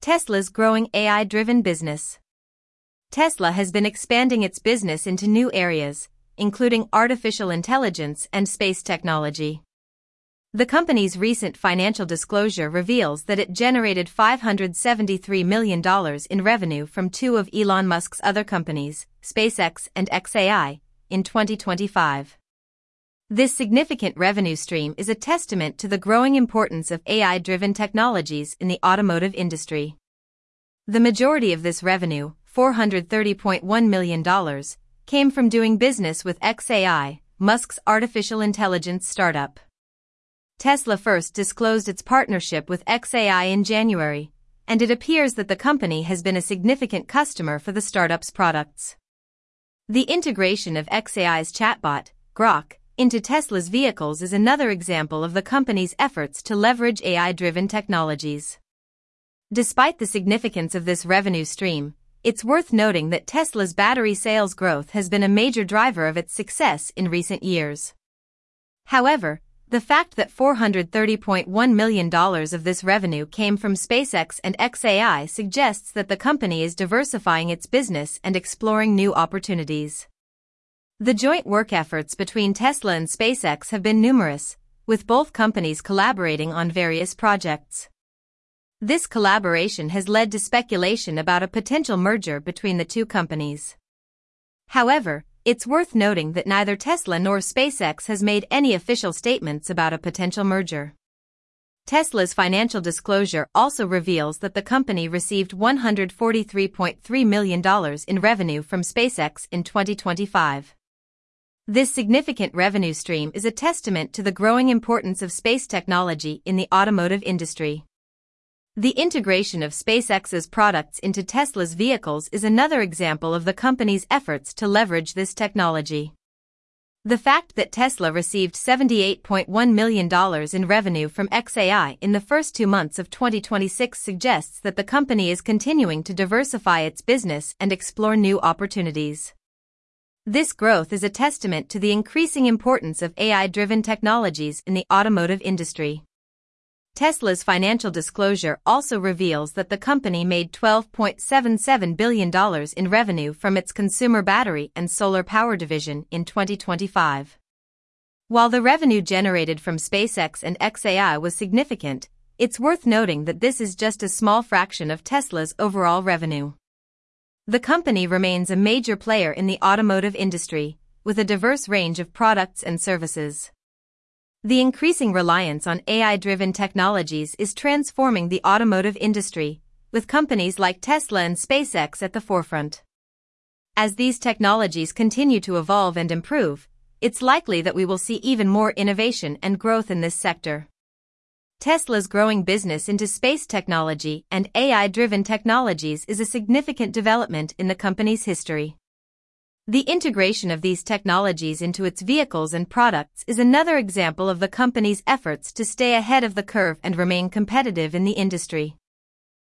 Tesla's growing AI-driven business. Tesla has been expanding its business into new areas, including artificial intelligence and space technology. The company's recent financial disclosure reveals that it generated $573 million in revenue from two of Elon Musk's other companies, SpaceX and xAI, in 2025. This significant revenue stream is a testament to the growing importance of AI-driven technologies in the automotive industry. The majority of this revenue, $430.1 million, came from doing business with xAI, Musk's artificial intelligence startup. Tesla first disclosed its partnership with xAI in January, and it appears that the company has been a significant customer for the startup's products. The integration of xAI's chatbot, Grok, into Tesla's vehicles is another example of the company's efforts to leverage AI-driven technologies. Despite the significance of this revenue stream, it's worth noting that Tesla's battery sales growth has been a major driver of its success in recent years. However, the fact that $430.1 million of this revenue came from SpaceX and xAI suggests that the company is diversifying its business and exploring new opportunities. The joint work efforts between Tesla and SpaceX have been numerous, with both companies collaborating on various projects. This collaboration has led to speculation about a potential merger between the two companies. However, it's worth noting that neither Tesla nor SpaceX has made any official statements about a potential merger. Tesla's financial disclosure also reveals that the company received $143.3 million in revenue from SpaceX in 2025. This significant revenue stream is a testament to the growing importance of space technology in the automotive industry. The integration of SpaceX's products into Tesla's vehicles is another example of the company's efforts to leverage this technology. The fact that Tesla received $78.1 million in revenue from xAI in the first 2 months of 2026 suggests that the company is continuing to diversify its business and explore new opportunities. This growth is a testament to the increasing importance of AI-driven technologies in the automotive industry. Tesla's financial disclosure also reveals that the company made $12.77 billion in revenue from its consumer battery and solar power division in 2025. While the revenue generated from SpaceX and xAI was significant, it's worth noting that this is just a small fraction of Tesla's overall revenue. The company remains a major player in the automotive industry, with a diverse range of products and services. The increasing reliance on AI-driven technologies is transforming the automotive industry, with companies like Tesla and SpaceX at the forefront. As these technologies continue to evolve and improve, it's likely that we will see even more innovation and growth in this sector. Tesla's growing business into space technology and AI-driven technologies is a significant development in the company's history. The integration of these technologies into its vehicles and products is another example of the company's efforts to stay ahead of the curve and remain competitive in the industry.